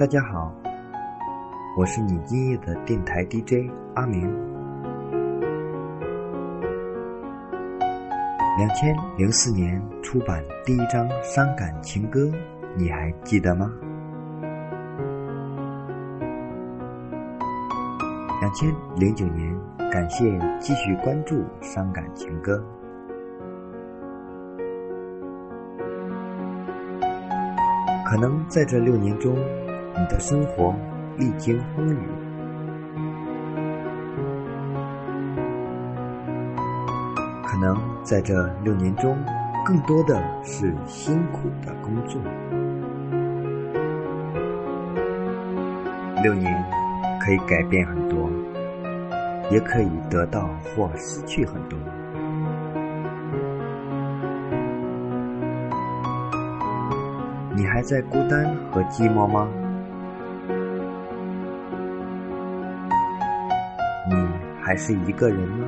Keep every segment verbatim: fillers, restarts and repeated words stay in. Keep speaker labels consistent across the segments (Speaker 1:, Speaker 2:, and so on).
Speaker 1: 大家好，我是你今夜的电台 D J 阿明。两千零四年出版第一张伤感情歌，你还记得吗？两千零九年，感谢继续关注伤感情歌。可能在这六年中，你的生活历经风雨，可能在这六年中，更多的是辛苦的工作。六年可以改变很多，也可以得到或失去很多。你还在孤单和寂寞吗？你还是一个人吗？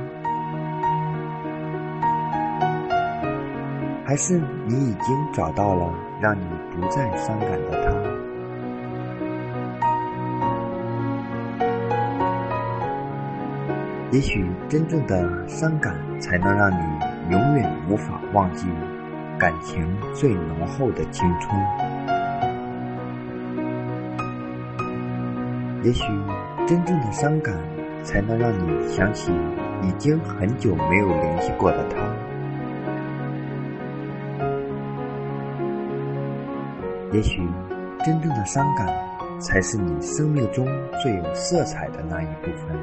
Speaker 1: 还是你已经找到了让你不再伤感的他？也许真正的伤感才能让你永远无法忘记感情最浓厚的青春。也许真正的伤感才能让你想起已经很久没有联系过的他。也许真正的伤感才是你生命中最有色彩的那一部分。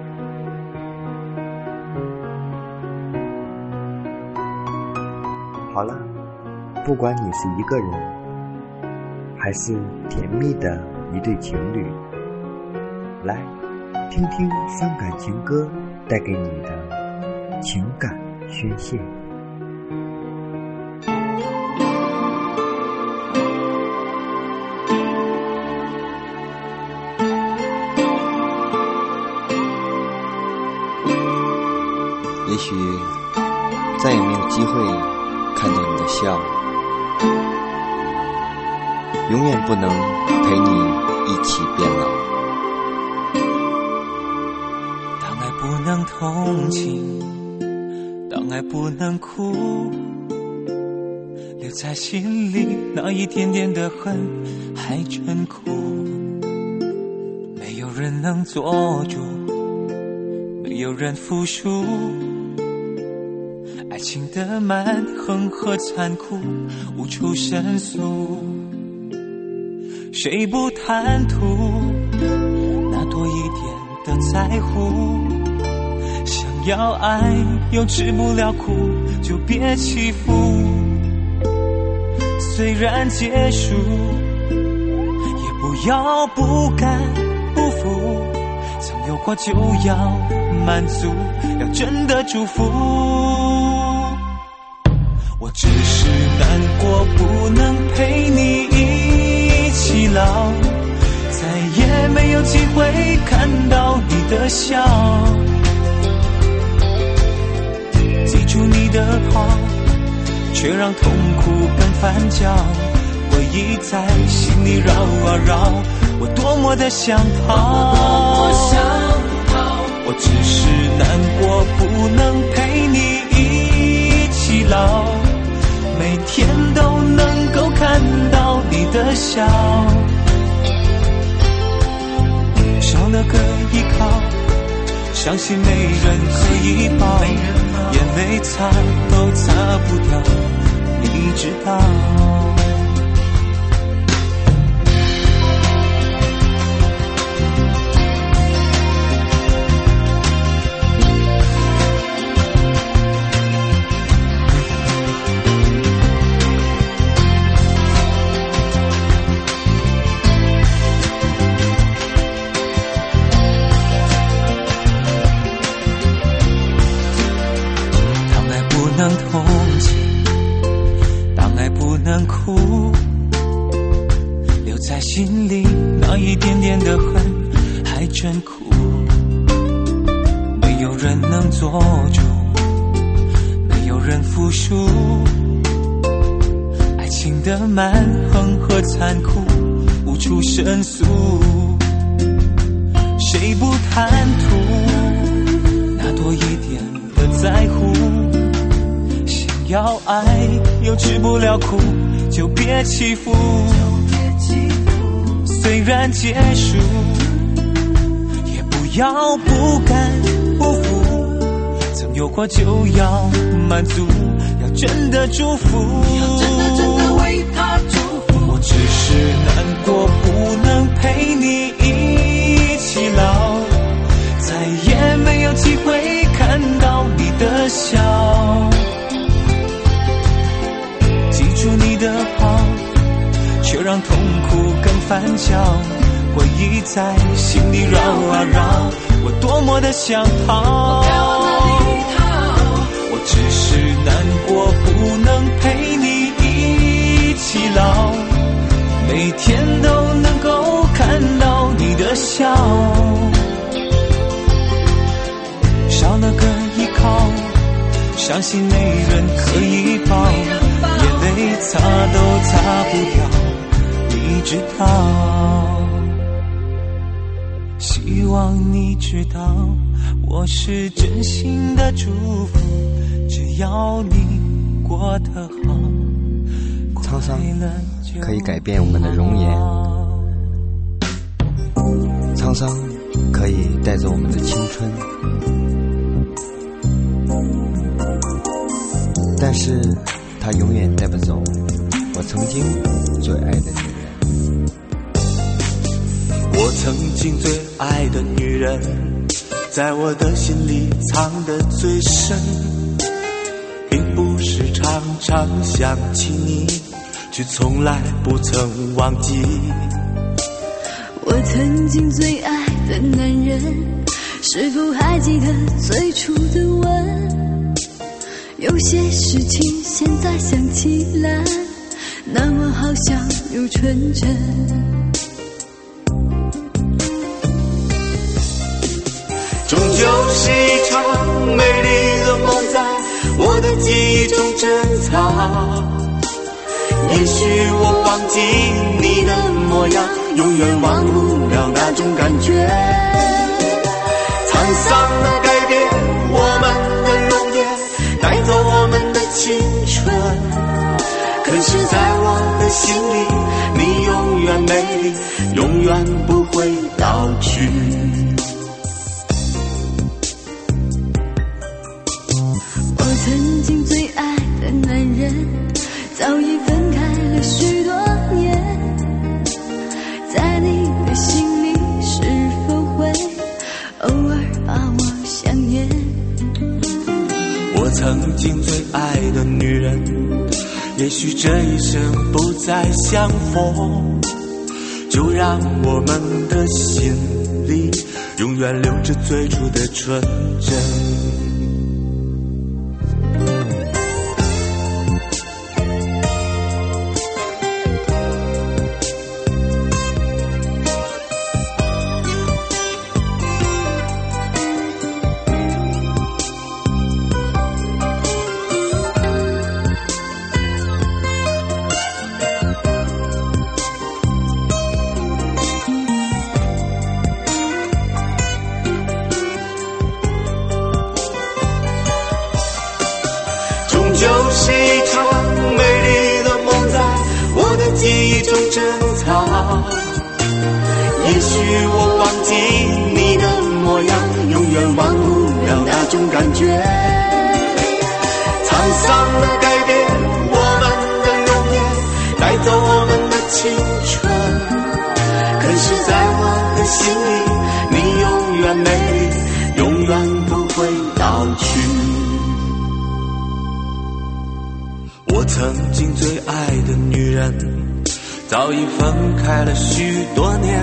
Speaker 1: 好了，不管你是一个人，还是甜蜜的一对情侣，来听听伤感情歌带给你的情感宣泄。
Speaker 2: 也许再也没有机会看到你的笑，永远不能陪你一起变老。
Speaker 3: 当爱不能同情，当爱不能哭，留在心里那一点点的恨还真苦。没有人能做主，没有人服输，爱情的蛮横和残酷无处申诉。谁不贪图那多一点的在乎？想要爱又吃不了苦，就别欺负。虽然结束，也不要不甘不服。曾有过就要满足，要真的祝福。我只是难过不能陪你一起老，再也没有机会看到你的笑。记住你的好，却让痛苦更翻搅。回忆在心里绕啊绕，我多么的想逃。我只是难过不能陪你一起老，每天都能够看到你的笑。少了个依靠，相信没人可以抱，眼泪擦都擦不掉，你知道。不能同情，当爱不能哭，留在心里那一点点的恨还真苦。没有人能做主，没有人服输，爱情的蛮横和残酷无处申诉，谁不贪图那多一点的在乎？想要爱又吃不了苦，就别欺负。虽然结束，也不要不甘不服。曾有过就要满足，要真的祝福。
Speaker 4: 要真的真的为他祝福。
Speaker 3: 我只是难过，不能陪你一起老，再也没有机会看到你的笑。记住你的好，却让痛苦更翻搅，回忆在心里绕啊绕，我多么的想逃。我只是难过，不能陪你一起老，每天都能够看到你的笑，少了个依靠，伤心没人可以抱，眼泪擦都擦不掉，你知道。希望你知道，我是真心的祝福，只要你过得好。
Speaker 2: 沧桑可以改变我们的容颜，沧桑可以带走我们的青春，但是它永远带不走我曾经最爱的女人。
Speaker 3: 我曾经最爱的女人，在我的心里藏得最深，并不是常常想起你，却从来不曾忘记。
Speaker 4: 我曾经最爱的男人，是否还记得最初的吻？有些事情现在想起来，那么好像又纯真。
Speaker 3: 终究是一场美丽的梦，在我的记忆中珍藏。也许我忘记你的模样，永远忘不了那种感觉。沧桑能改变我们的容颜，带走我们的青春，可是在我的心里，你永远美丽，永远不会老去。
Speaker 4: 我曾经最爱的男人，早已分开了许多年，在你的心里是否会偶尔把我想念？
Speaker 3: 我曾经最爱的女人，也许这一生不再相逢，就让我们的心里永远留着最初的纯真。就是一场美丽的梦，在我的记忆中珍藏。也许我忘记你的模样，永远忘不了那种感觉。沧桑能改变我们的容颜，带走我们的青春，可是在我的心里，你永远美丽，永远不会老去。我曾经最爱的女人，早已分开了许多年，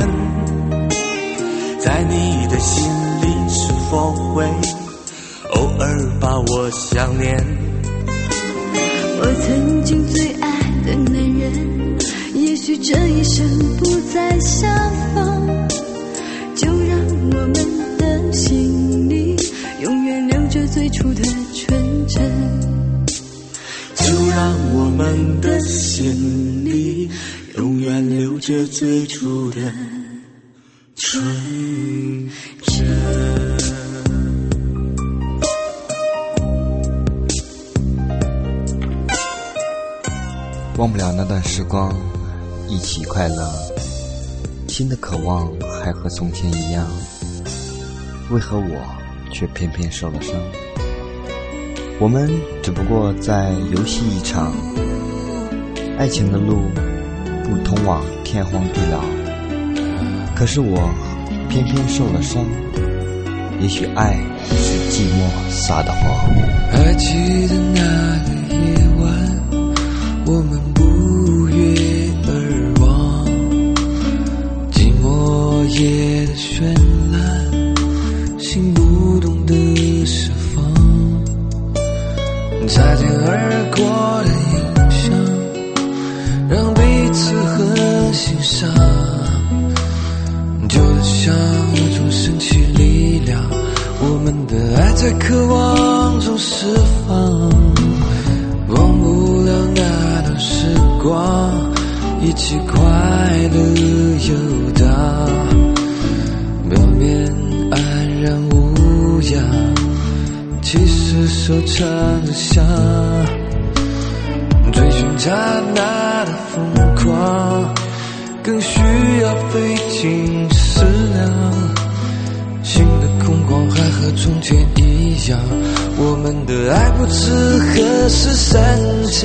Speaker 3: 在你的心里是否会偶尔把我想念？
Speaker 4: 我曾经最爱的男人，也许这一生不再相逢，就让我们的心里永远留着最初的纯真，
Speaker 3: 就让我们的心里永远留着最初的纯真。
Speaker 2: 忘不了那段时光，一起快乐，心的渴望还和从前一样，为何我却偏偏受了伤？我们只不过在游戏一场，爱情的路不通往天荒地老，可是我偏偏受了伤。也许爱是寂寞撒的谎。
Speaker 3: 还记得那个夜晚，我们不约而忘，寂寞夜的绚烂，心不懂得释放，擦肩而过的印象，让彼此很欣赏，就像有种神奇力量，我们的爱在渴望中释放。忘不了那段时光，一起快乐游荡，表面安然无恙，其实收藏着香，追寻刹那的疯狂，更需要费尽思量。心的空旷还和从前一样，我们的爱不知何时散场。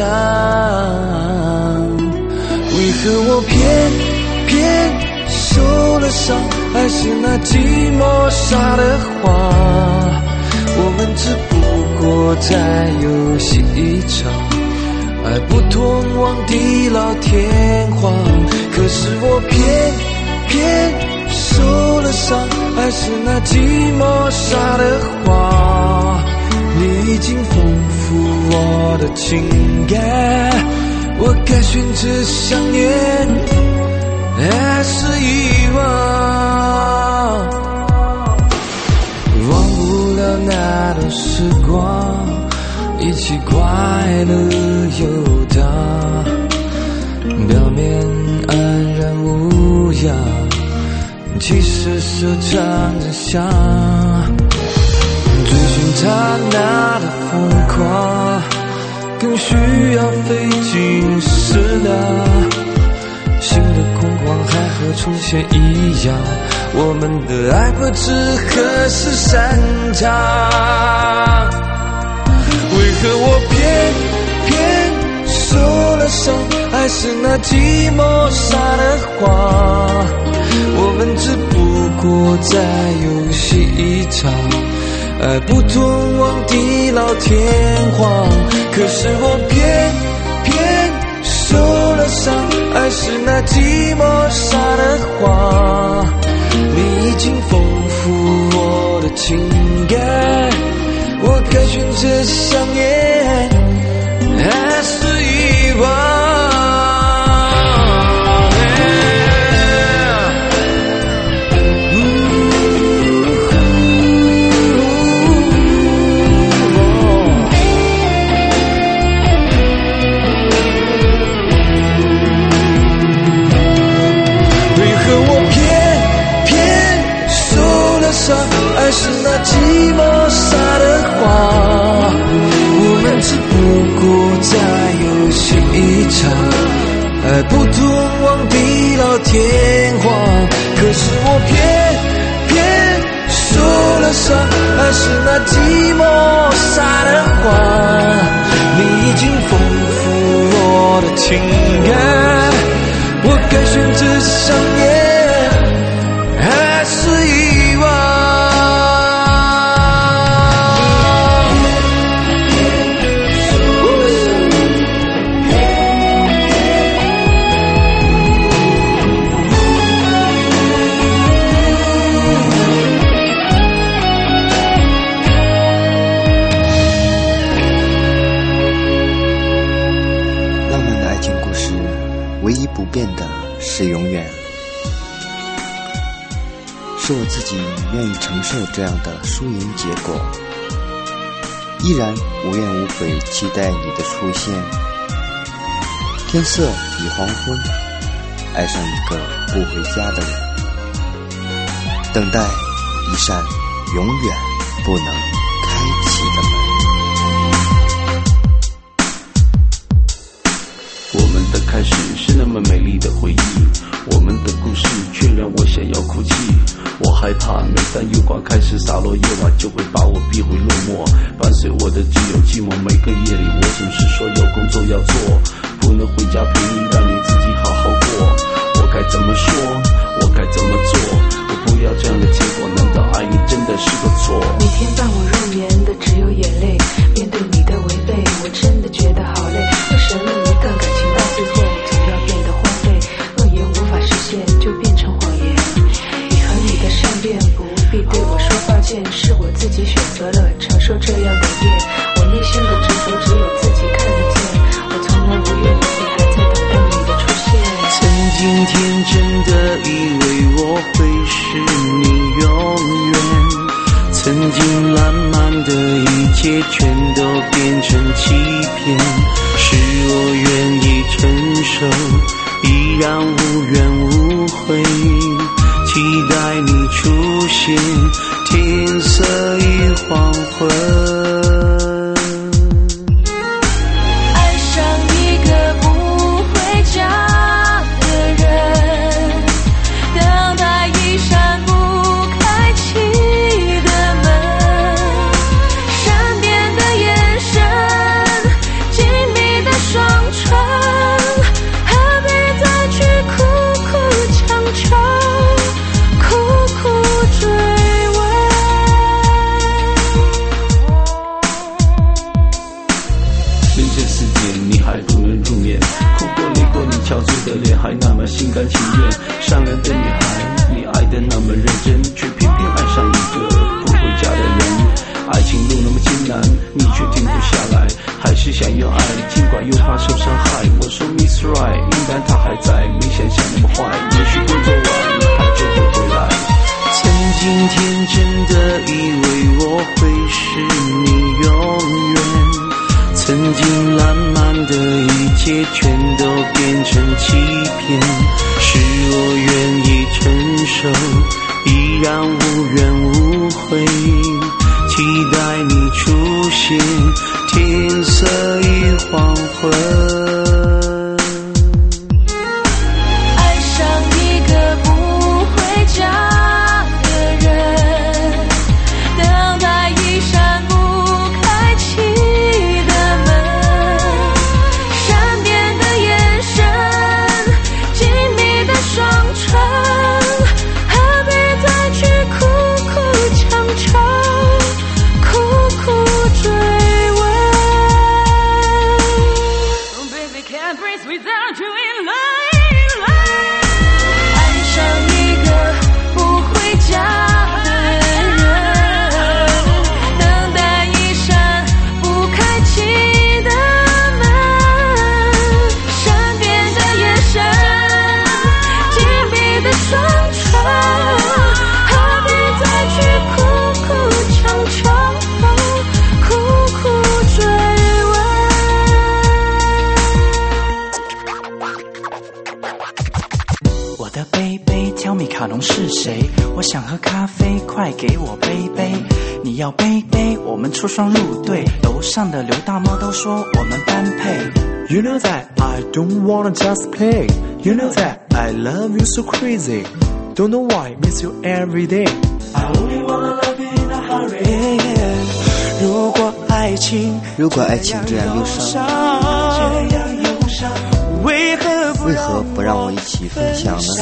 Speaker 3: 为何我偏偏受了伤？还是那寂寞撒的谎？我们只不过在游戏一场，爱不通往地老天荒。可是我偏偏受了伤，还是那寂寞撒的谎？你已经丰富我的情感，我该选择想念还是遗忘？忘不了那段时光，一起快乐游荡，表面安然无恙，其实收藏着香，追寻刹那的疯狂，更需要费尽思量。心的空旷还和从前一样，我们的爱不知何时散场。为何我偏偏受了伤？还是那寂寞撒的谎？我们只不过在游戏一场，爱不通往地老天荒。可是我偏偏受了伤，还是那寂寞撒的谎？你已经丰富我的情感，我该选择想念还是遗忘？还是那寂寞撒的谎？我们只不过在游戏一场，爱不通往地老天荒。可是我偏偏受了伤，还是那寂寞撒的谎？你已经丰富我的情感，我该选择想念还是遗忘？
Speaker 2: 唯一不变的是永远，是我自己愿意承受这样的输赢结果，依然无怨无悔期待你的出现。天色已黄昏， 爱上一个不回家的人，等待一扇永远不能开启的门。
Speaker 5: 我们的开始是那么美丽的回忆，我们的故事却让我想要哭泣。我害怕每当月光开始洒落，夜晚就会把我逼回落寞，伴随我的只有寂寞。每个夜里我总是说有工作要做，不能回家陪你，让你自己好好过。我该怎么说，我该怎么做，我不要这样的结果，难道爱你真的是个错？
Speaker 6: 每天伴我入眠的只有眼泪，面对你的违背我真的觉得好累。为什么一段感情到最后总要变得荒废，诺言无法实现就变成谎言。你和你的善变不必对我说抱歉，是我自己选择了承受这样的夜。我内心的执着只有自己看得见，我从来不愿意，还在等待你的出现。
Speaker 3: 曾经天真的以为我会是你永远，曾经烂漫的一切全都变成欺骗，是我愿意承受，依然无怨无悔，期待你出现，天色已黄昏。
Speaker 6: 爱上一个不回家的人，等待一扇不开启的门，善变的眼神，紧密的双唇，何必再去苦苦强求，苦苦追问。
Speaker 5: 人生世界你还不能入眠，哭过累过你憔悴的脸还那么心甘情愿，善良的女孩你爱得那么认真，却偏偏爱上一个不回家的人。爱情路那么艰难，你却停不下来，还是想要爱，尽管又怕受伤害。我说 Miss Right， 应该他还在，没想象那么坏，也许工作完他就会回来。
Speaker 3: 曾经天真的以为我会是你永远，曾经烂漫的一切全都变成欺骗，是我愿意承受，依然无怨无悔，期待你出现，天色已黄昏。
Speaker 6: 爱上一个不回家的人，等待一扇不开启的门，善变的眼神，紧密的双唇，何必再去苦苦强求，苦苦追问。Oh baby can't breathe without you in life。爱上一个不回家的人，等待一扇不开启的门，善变的眼神，紧密的双唇，何必再去苦苦强求，苦苦追问。
Speaker 7: 我的贝贝挑米卡农是谁？我想喝咖啡，快给我杯杯。你要杯杯，我们出双入对。楼上的刘大猫都说我们般配。
Speaker 8: You know that I don't wanna just play. You know that I love you so crazy. Don't know why, miss you every day.
Speaker 7: I only wanna love you in a hurry. Yeah, yeah. 如果爱情
Speaker 2: 如果爱情这样忧伤，
Speaker 7: 这样忧伤，为何不
Speaker 2: 为何不让我一起分享呢？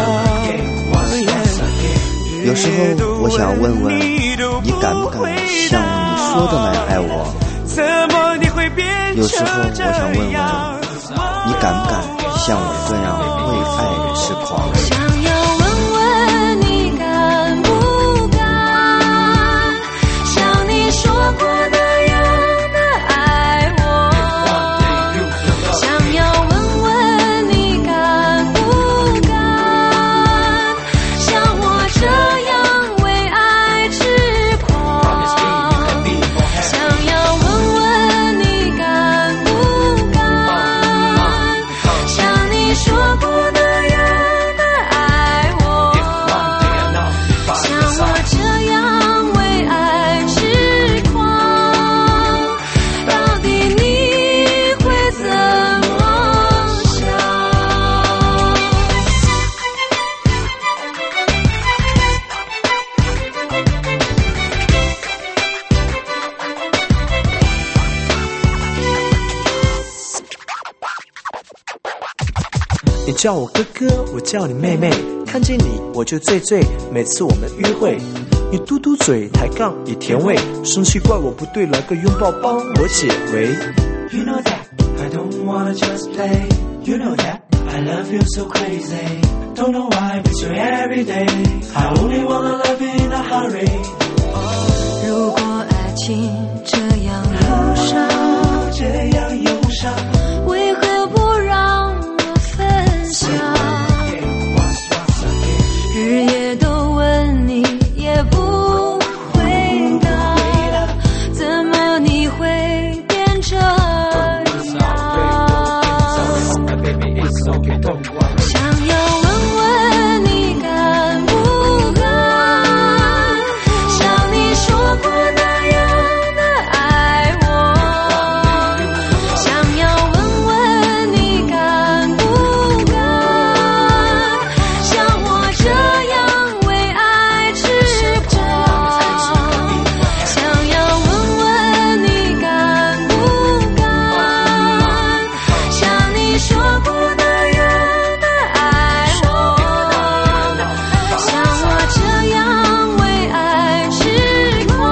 Speaker 2: 有时候我想问问，你敢不敢像你说的那样爱我？有时候我想问问，你敢不敢像我这样为爱痴狂？
Speaker 4: 想要问问你敢不敢像你说过那样的爱我？想要问问你敢不敢像我这样为爱痴狂？想要问问你敢不敢像你说过那样
Speaker 8: 叫我哥哥，我叫你妹妹，看见你我就醉醉。每次我们约会，你嘟嘟嘴抬杠也甜味，生气怪我不对，来个拥抱帮我解围。
Speaker 3: You know that I don't wanna just play. You know that I love you so crazy. Don't know why it's your everyday. I only wanna love you in a hurry.
Speaker 4: 如果爱情这样忧伤，
Speaker 3: 这样忧伤，
Speaker 4: 为何不让我分享？日夜都问你也不回答，怎么你会变这样？想要问问你敢不敢，像你说过那样的爱我。想要问问你敢不敢，像我这样为爱痴狂。想要问问你敢不敢，像你说过那样的爱我。像我这样为爱痴狂，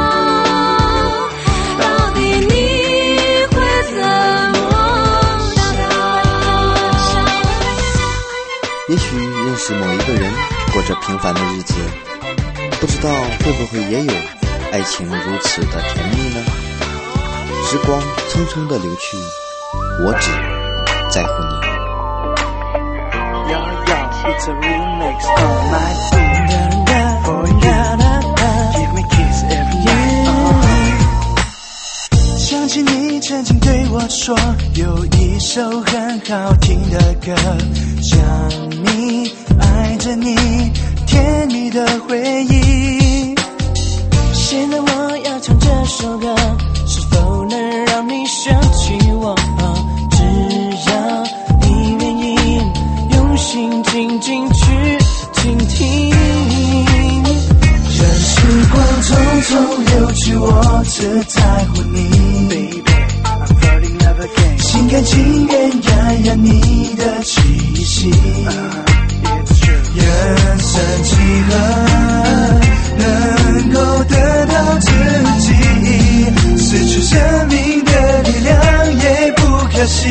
Speaker 4: 到底你会怎么想？
Speaker 2: 也许认识某一个人，过着平凡的日子，不知道会不会也有爱情如此的甜蜜呢？时光匆匆的流去，我只在乎你。
Speaker 7: Yeah, yeah, it's a remix of my boom. For you, give me kiss every night.
Speaker 3: 想起你曾经对我说，有一首很好听的歌，想你，爱着你，甜蜜的回忆。现在我要唱这首歌，是否能让你想起我？只要你愿意用心静静去倾听。任时光匆匆流去，我只在乎你。Baby, I'm falling in love again. 心甘情愿感染你的气息。人生几何能够得到自己，失去生命的力量也不可惜。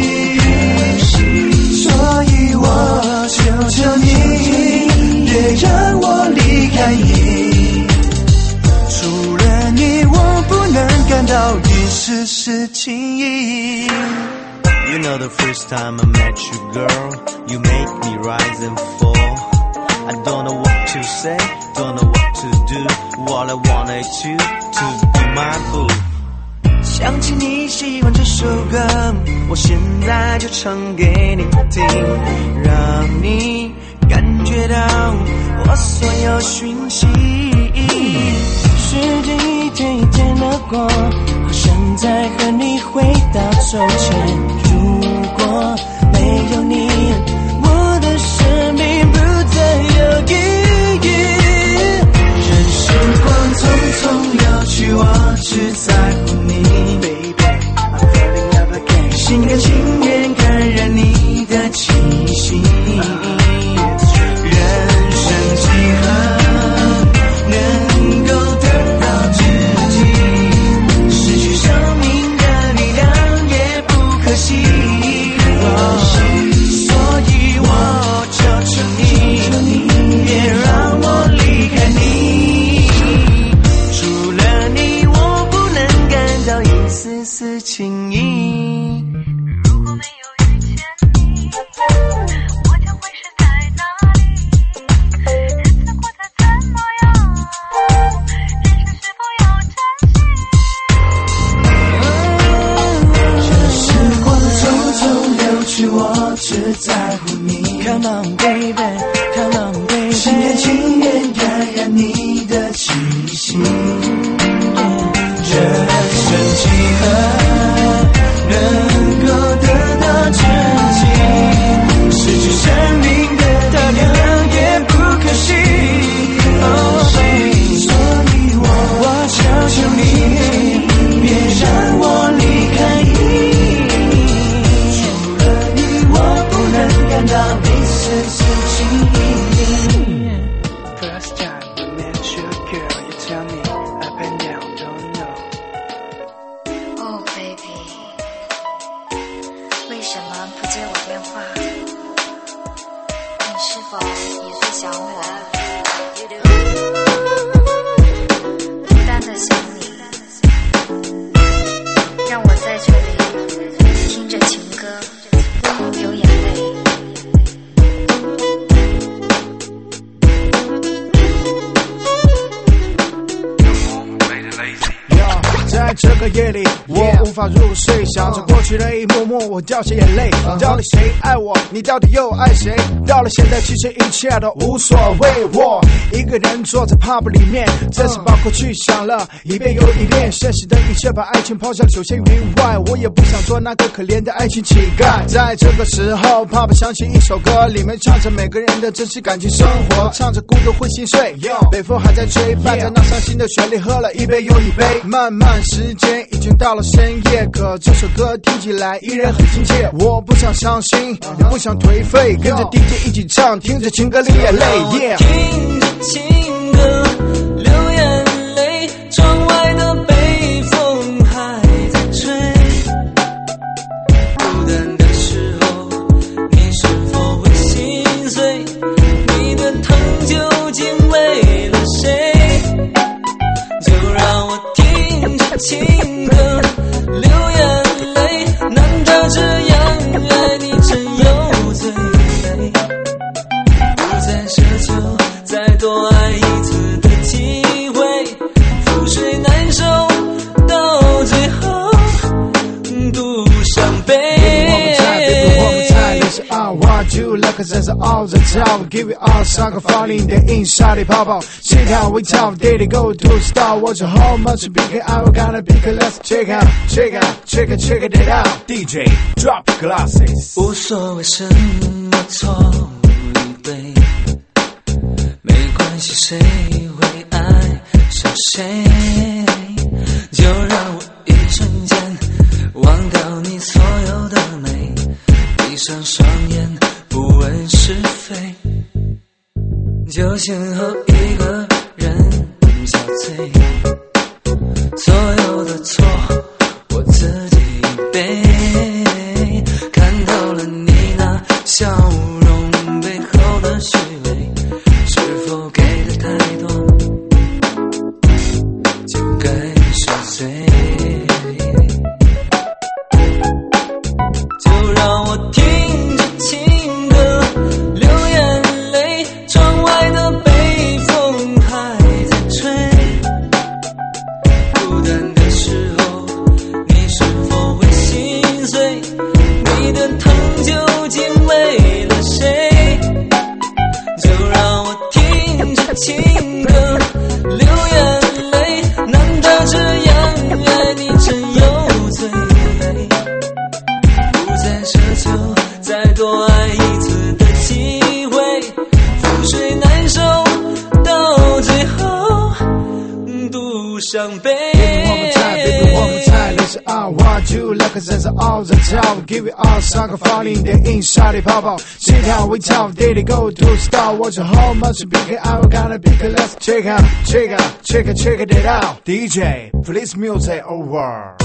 Speaker 3: 所以我求求你，别让我离开你。除了你，我不能感到一丝丝情意。
Speaker 9: You know the first time I met you, girl, you make me rise and fall. I don't know what to say, don't know what to do. All I wanted you to be my boo.
Speaker 3: 想起你喜欢这首歌，我现在就唱给你听，让你感觉到我所有讯息。时间一天一天的过，好像在和你回到从前。如果没有你，我的生命不再有意义。任时光匆匆流去，我只在乎你。心甘情愿感染你的气息。人生几何能够得到知己，失去生命的力量也不可惜。所以我求求你，别让我离开你。除了你，我不能感到一丝丝情意。只在乎你 Come on baby, come on baby 心甘情愿感染你的气息。人生几何能够得到知己，失去生命的力量也不可惜。Oh baby， 所以我我求求你，别让我离开你。感到你
Speaker 10: 在这个夜里，我无法入睡，想着过去的一幕幕，我掉下眼泪。到底谁爱我？你到底又爱谁？到了现在，其实一切都无所谓。我一个人坐在 pub 里面，真是把过去想了一遍又一遍，现实的一切把爱情抛向九仙云外。我也不想做那个可怜的爱情乞丐。在这个时候 pub 响起一首歌，里面唱着每个人的真实感情生活，唱着孤独会心碎，北风还在吹，伴着那伤心的旋律，喝了一杯又一杯。慢慢时间已经到了深夜，可这首歌听起来依然很亲切。我不想伤心，也不想颓废，跟着 D J 一起唱，听着情歌流眼泪。Yeah，
Speaker 3: 听着情歌流眼泪，窗外的北风还在吹。孤单的时候，你是否会心碎？你的疼究竟为了谁？就让我听着情歌流眼泪，难得这样爱你真有罪。不再奢求再多爱一次的机会，覆水难收，到最后独伤悲。
Speaker 10: I want you like it's all the time, give it all 三个放你的印沙里泡泡，心跳微跳 daily go to star， 我这 how much bigger I gotta be let's check out check out check it check it out D J drop glasses。
Speaker 3: 无所谓什么错与对，没关系谁会爱上谁，就让我一瞬间忘掉你所有的美，闭上双眼不问是非，就先和一个人憔悴，所有的错我自己背，看透了你那笑容背后的虚伪，是否给的太多就该是罪，就让我听着情歌流眼泪，窗外的北风还在吹。孤单的时候，你是否会心碎？你的疼究竟为了谁？就让我听着情歌流眼泪，难得这样爱你真有罪。不再奢求再多爱一次的机会，覆水难收，到最后独伤悲。
Speaker 10: I want you like it's all the time, give it all 三个放你的印沙里泡泡，心跳微跳 daily go to star， 我这 how much bigger I gotta be let's check out check out check it check it out D J please music over。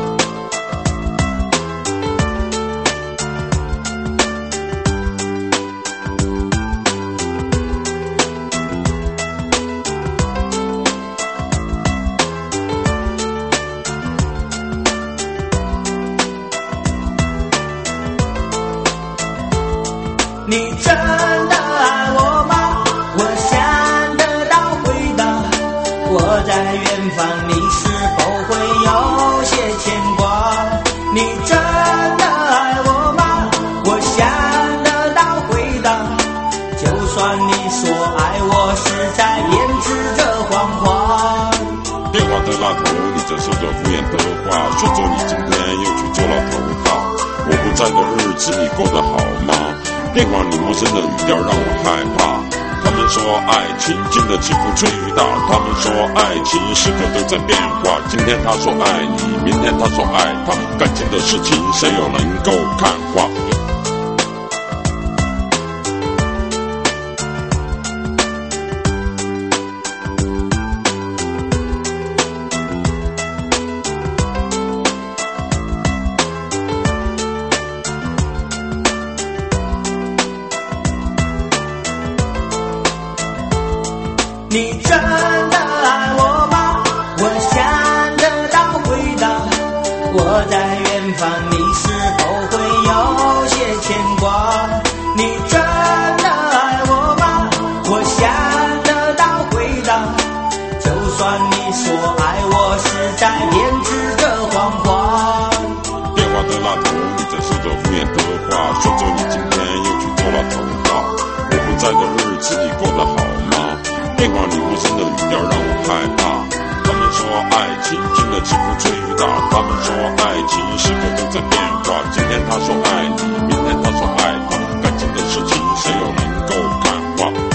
Speaker 3: 你真的爱我吗？我想得到回答。我在远方，你是否会有些牵挂？你真的爱我吗？我想得到回答。就算你说爱我，是在编织着谎话。
Speaker 11: 电话的那头，你正说着敷衍的话，说着你今天又去做了头套。我不在的日子，你过得好吗？电话里陌生的语调让我害怕，他们说爱情经得起风吹雨打，他们说爱情时刻都在变化，今天他说爱你，明天他说爱他，感情的事情谁又能够看化？
Speaker 3: 你真的爱我吗？我想得到回答。我在远方，你是否会有
Speaker 12: 算你说爱我是在编织的谎话。
Speaker 11: 电话的那头，你在说着敷衍的话，说着你今天又去做了头发。我不在的日子你过得好吗？电话里陌生的语调让我害怕。他们说爱情经得起风吹打，他们说爱情时刻都在变化。今天他说爱你，明天他说爱他，感情的事情谁又能够看化？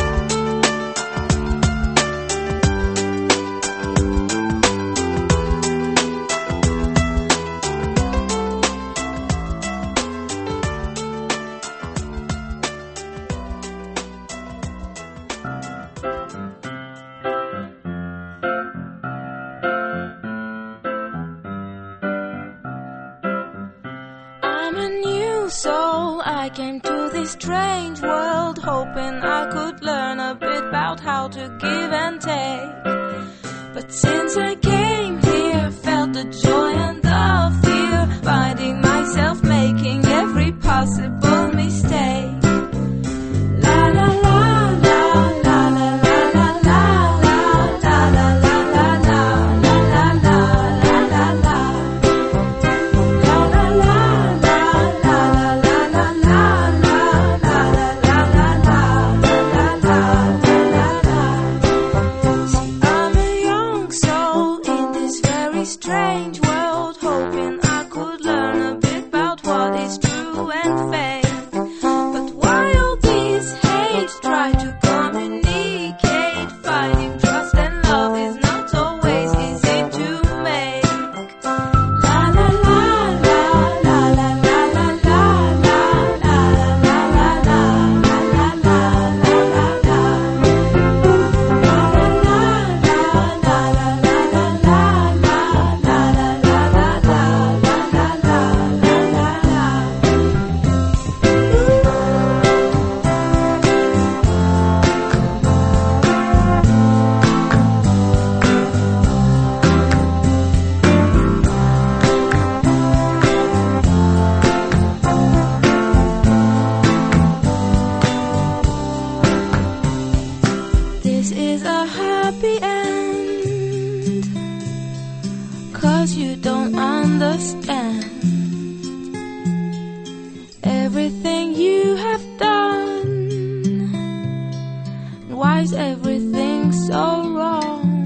Speaker 6: I came to this strange world hoping I could learn a bit about how to give and take. But since I came here, felt the joy and the fear, finding myself making every possible mistake. La la la la la la la la la la la la la la la la la la. Strange world, hoping I could learn a bit about what is true and fake. But why all this hate? Try to communicate. Finding trust and love is not always easy to make. La la la la la la la la la la la la la la la la you don't understand everything you have done. Why is everything so wrong?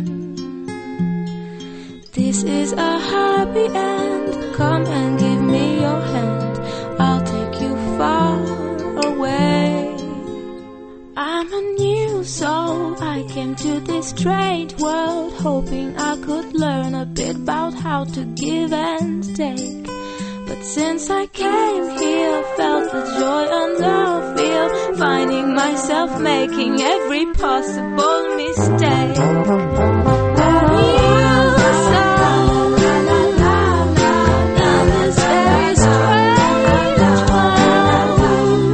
Speaker 6: This is a happy end. Come and give me your hand. I'll take you far away. I'm a new soul. I came to this strange world hoping I could learn a bit about how to give and take. But since I came here, felt the joy and the fear, finding myself making every possible mistake. A new soul in this very strange world.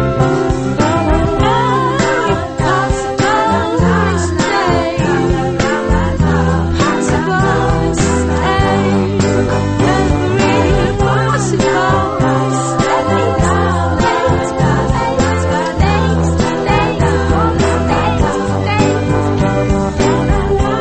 Speaker 6: Every possible mistake, possible mistake, every possible mistake.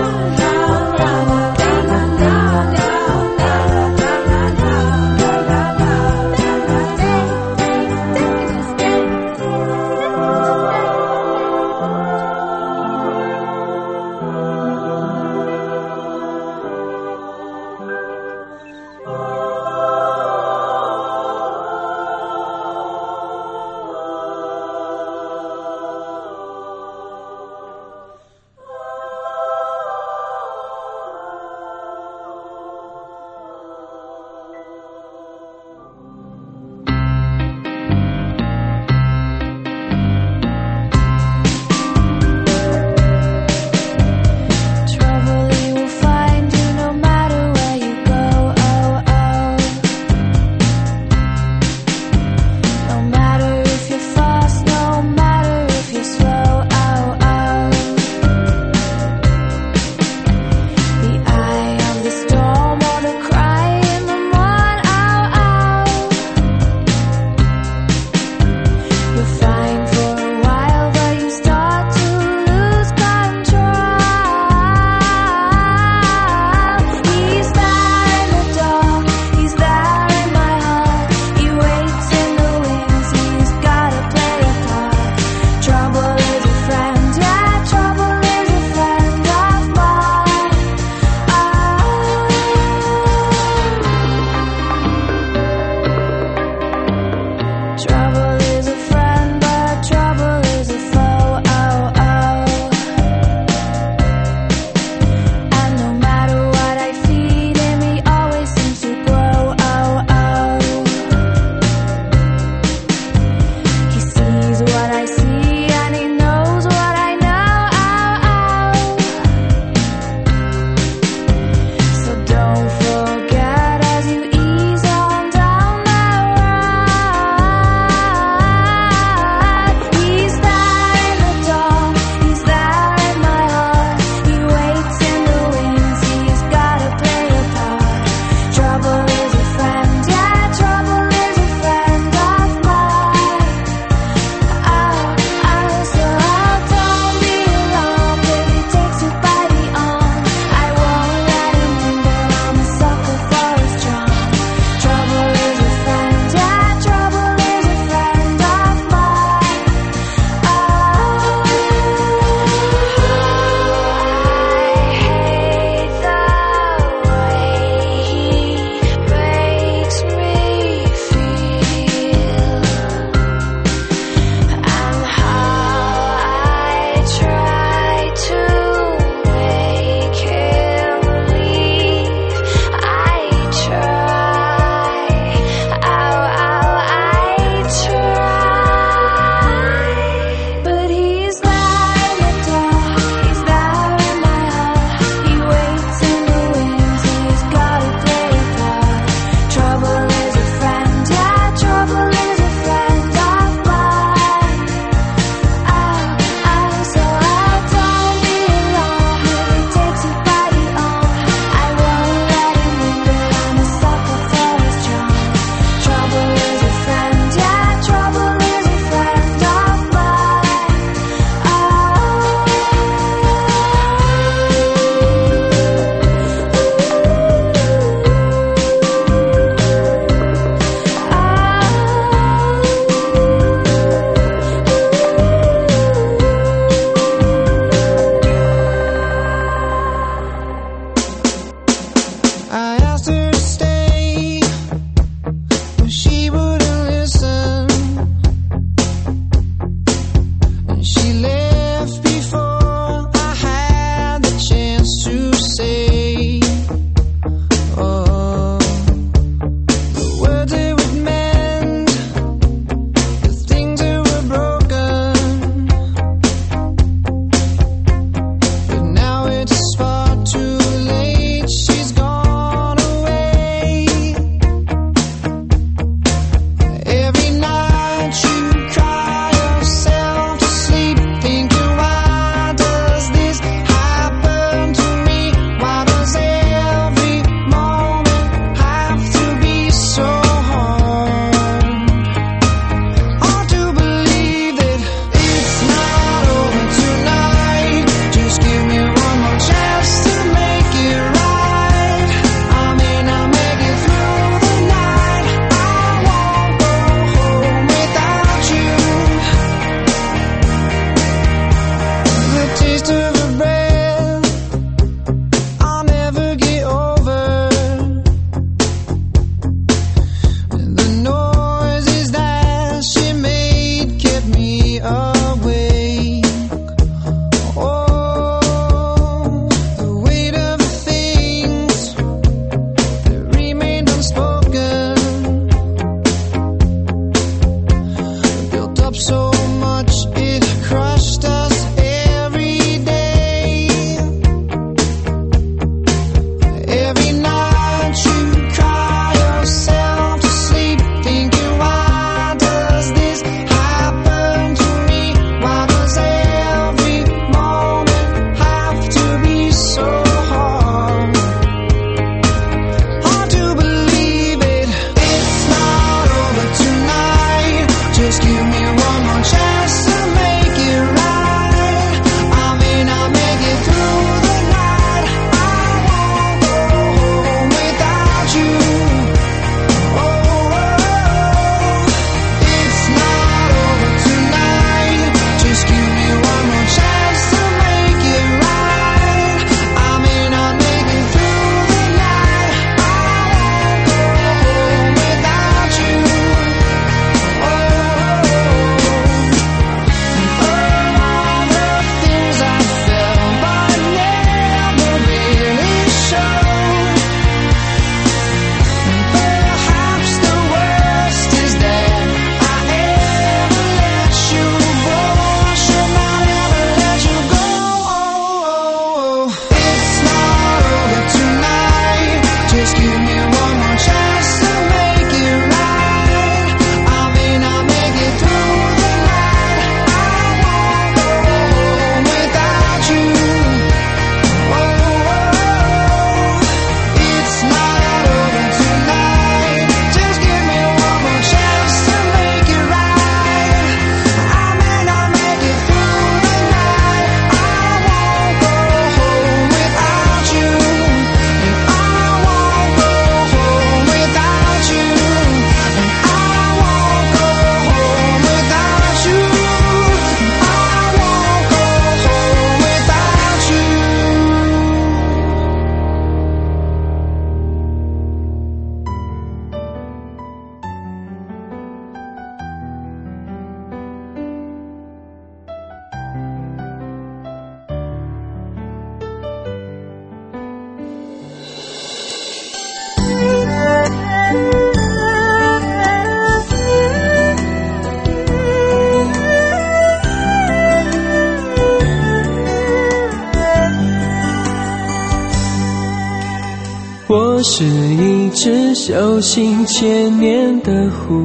Speaker 13: 我是一只修行千年的狐，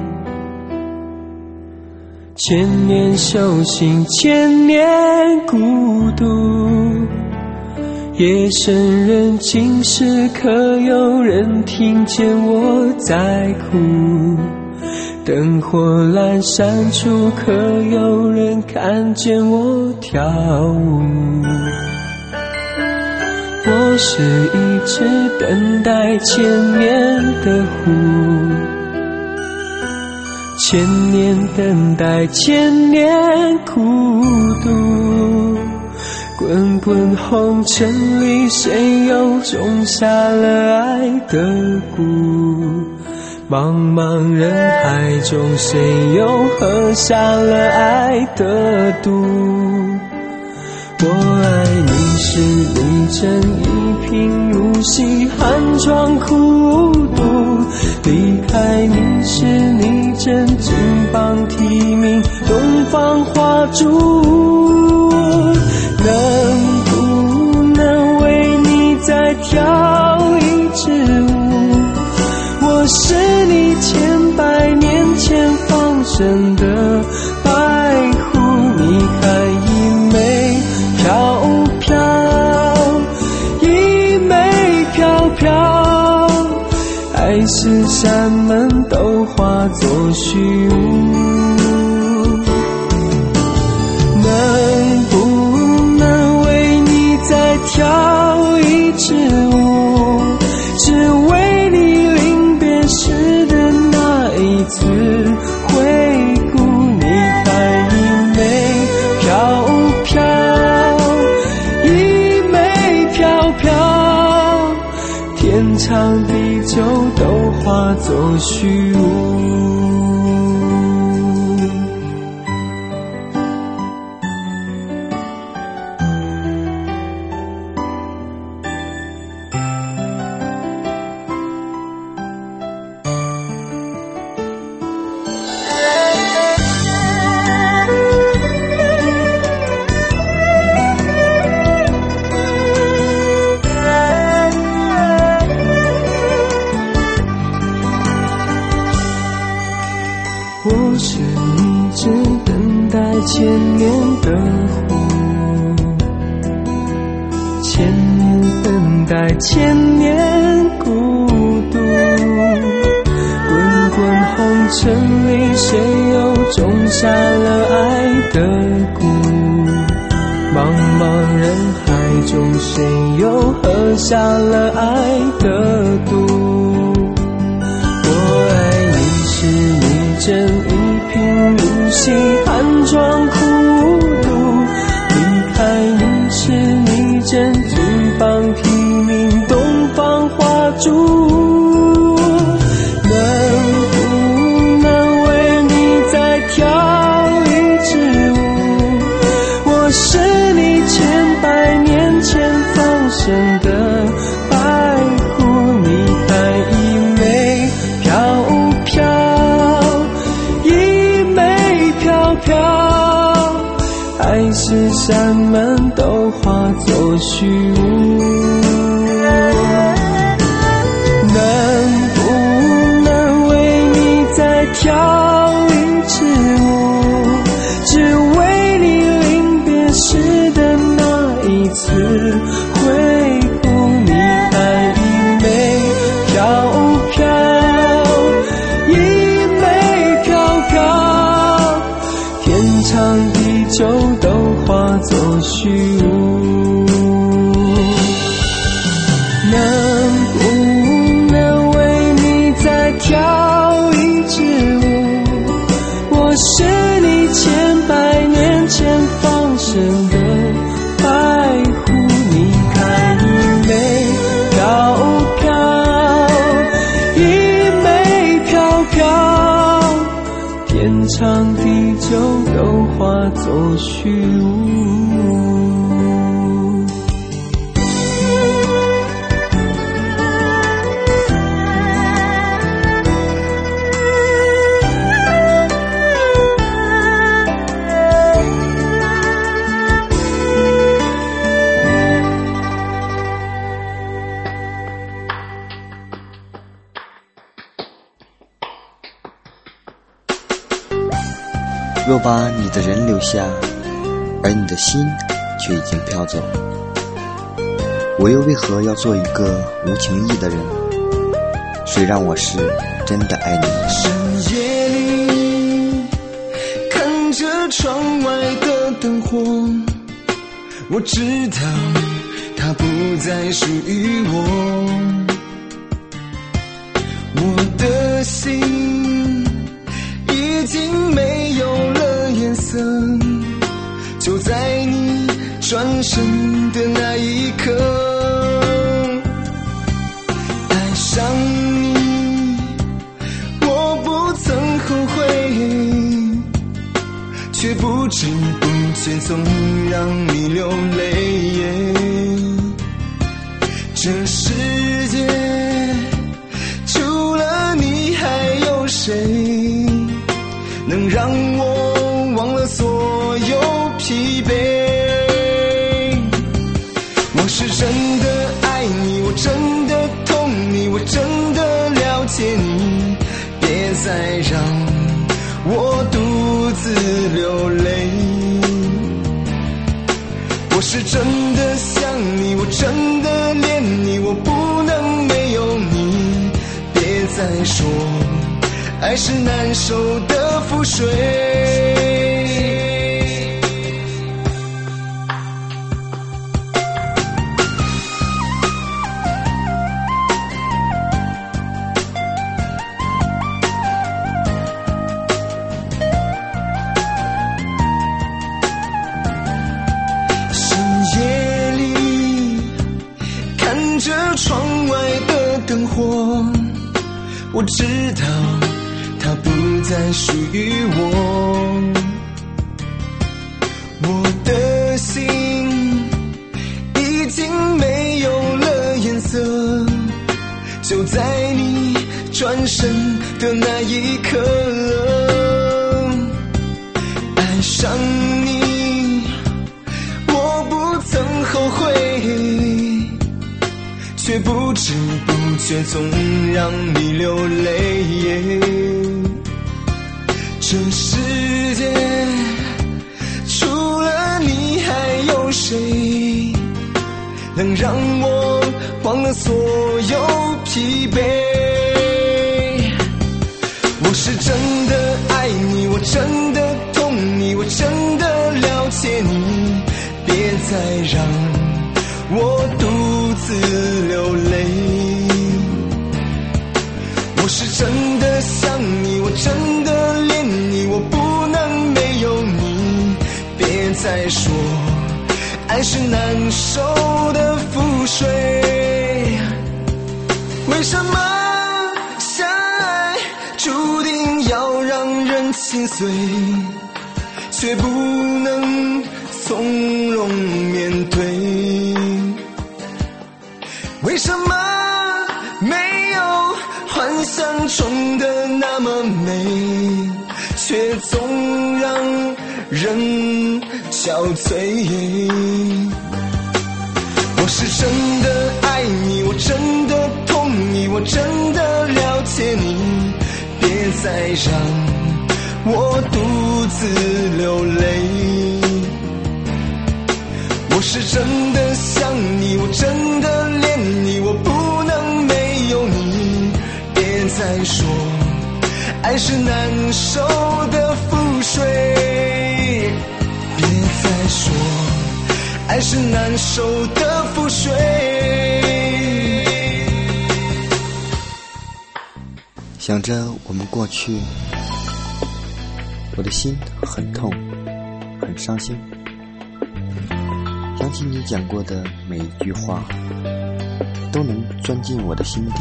Speaker 13: 千年修行千年孤独，夜深人静时可有人听见我在哭，灯火阑珊处可有人看见我跳舞。我是一只等待千年的狐，千年等待千年孤独，滚滚红尘里谁又种下了爱的蛊，茫茫人海中谁又喝下了爱的毒。我爱你是你真一贫如洗，寒窗苦读，离开你是你真金榜题名，东方花烛。能不能为你再跳一支舞？我是你千百年前放生的白狐，你看一枚飘飘，一枚飘飘，爱是山门都化作虚无。能不能为你再跳一支舞？只为你临别时的那一次回顾。你看一枚飘飘，一枚飘飘，天长地久都化作虚无。我是一只等待千年的狐，千年等待千年孤独，滚滚红尘里谁又种下了爱的蛊，茫茫人海中谁又喝下了爱的毒。我爱你是你真一贫如洗，寒窗苦读，离开你是你真金榜题名，东方花烛。能不能为你再跳一支舞？我是你千百年前放生的白狐，你看一枚飘飘，一枚飘飘，爱是山门都化作虚无。能不能为你再跳一支舞？只为你临别时的那一次回顾。你看一枚飘飘，一枚飘飘，天长地久都化作虚无。能不能为你再跳一支舞？我是你千百年前放生的白狐，你看一枚飘飘，一枚飘飘，天长地久都化作虚无。
Speaker 2: 若把你的人留下，而你的心却已经飘走，我又为何要做一个无情义的人？谁让我是真的爱你？
Speaker 14: 深夜里看着窗外的灯火，我知道它不再属于我，我的心已经没有了颜色，就在你转身的那一刻，爱上你我不曾后悔，却不知不觉总让你流泪。这世界除了你还有谁能让我忘了所有疲惫？我是真的爱你，我真的痛你，我真的了解你，别再让我独自流泪。我是真的想你，我真的恋你，我不能没有你，别再说爱是难受的覆水。窗外的灯火，我知道它不再属于我，我的心已经没有了颜色，就在你转身的那一刻，爱上你我不曾后悔，却不知不觉总让你流泪。这世界除了你还有谁能让我忘了所有疲惫？我是真的爱你，我真的痛你，我真的了解你，别再让我独自流泪。我是真的想你，我真的恋你，我不能没有你，别再说爱是难受的覆水。为什么相爱注定要让人心碎，却不能从容面对？为什么没有幻想中的那么美，却总让人憔悴？我是真的爱你，我真的痛你，我真的了解你，别再让我独自流泪。我是真的想你，我真的恋你，我不能没有你，别再说爱是难受的覆水，别再说爱是难受的覆水。
Speaker 2: 想着我们过去，我的心很痛，很伤心。想起你讲过的每一句话，都能钻进我的心底。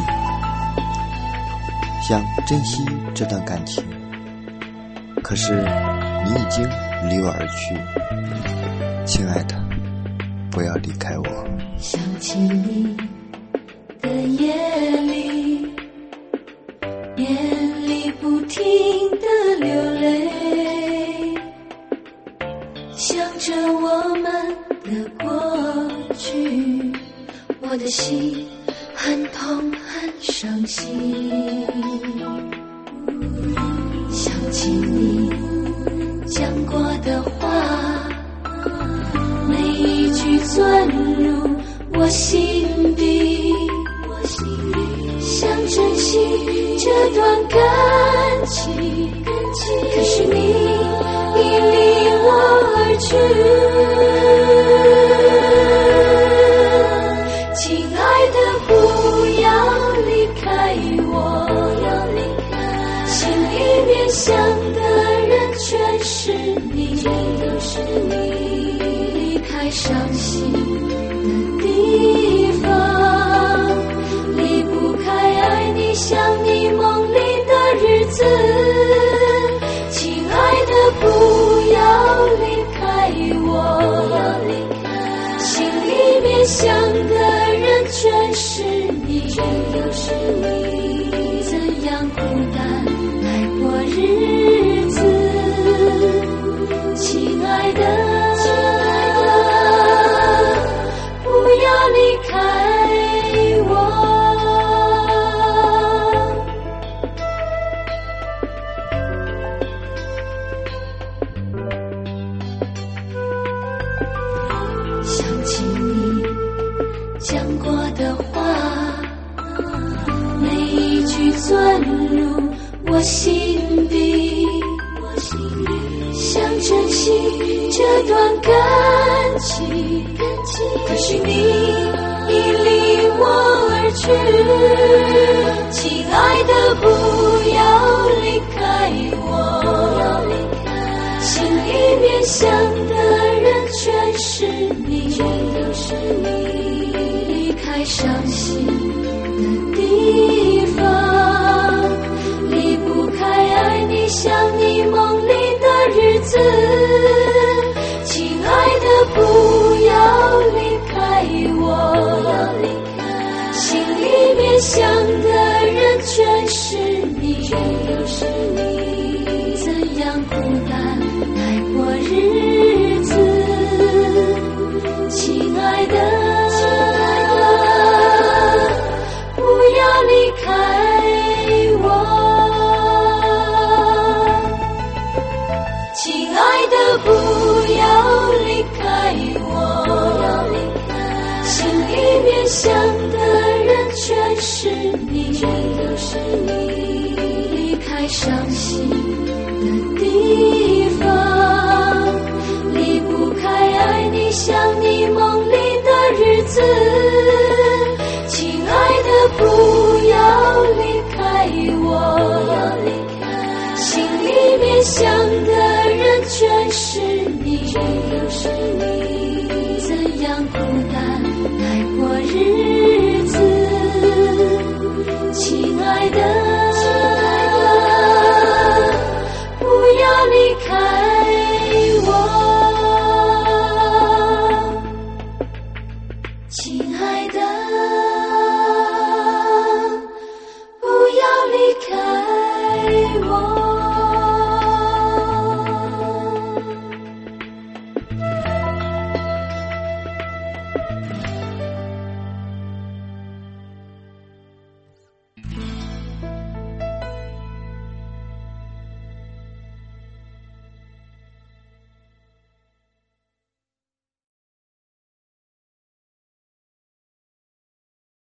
Speaker 2: 想珍惜这段感情，可是你已经离我而去。亲爱的，不要离开我。
Speaker 4: 想起你的夜里，眼里不停地流泪，想着我们的过去，我的心很痛很伤心。想起你讲过的话，每一句钻入我心底，想珍惜这段感情，可是你已离我而去。亲爱的，不要离开我，心里面想的人全是你，都是你。离开伤心的地方，离不开爱你想你梦里的日子。亲爱的，不要离开我，心里面想的人全是你，都是你。怎样孤单来过日子，亲爱的，亲爱的，不要离开我。想起你讲过的话，每一句钻入我心底，想珍惜这段感情，可是你已离我而去。亲爱的，不要离开我，心里面想的人全是你，都是你。离开伤心的